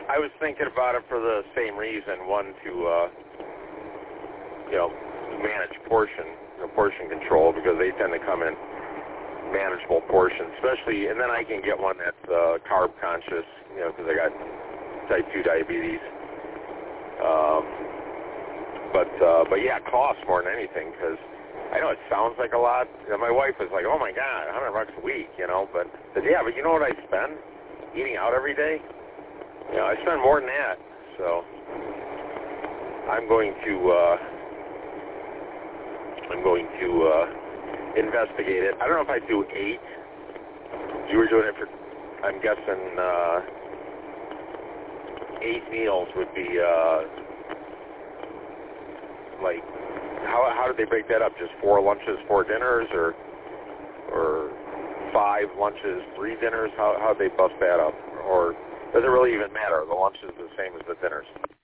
I was thinking about it for the same reason. One, to manage portion control, because they tend to come in manageable portions, especially, and then I can get one that's carb conscious, because I got type 2 diabetes. But yeah, it costs more than anything, because I know it sounds like a lot. My wife was like, "Oh my God, $100 a week," but you know what I spend eating out every day? I spend more than that. So I'm going to investigate it. I don't know if I'd do 8. You were doing it for, I'm guessing, 8 meals would be like, how did they break that up? Just 4 lunches, 4 dinners, or 5 lunches, 3 dinners? How did they bust that up? Or does it really even matter? The lunch is the same as the dinners.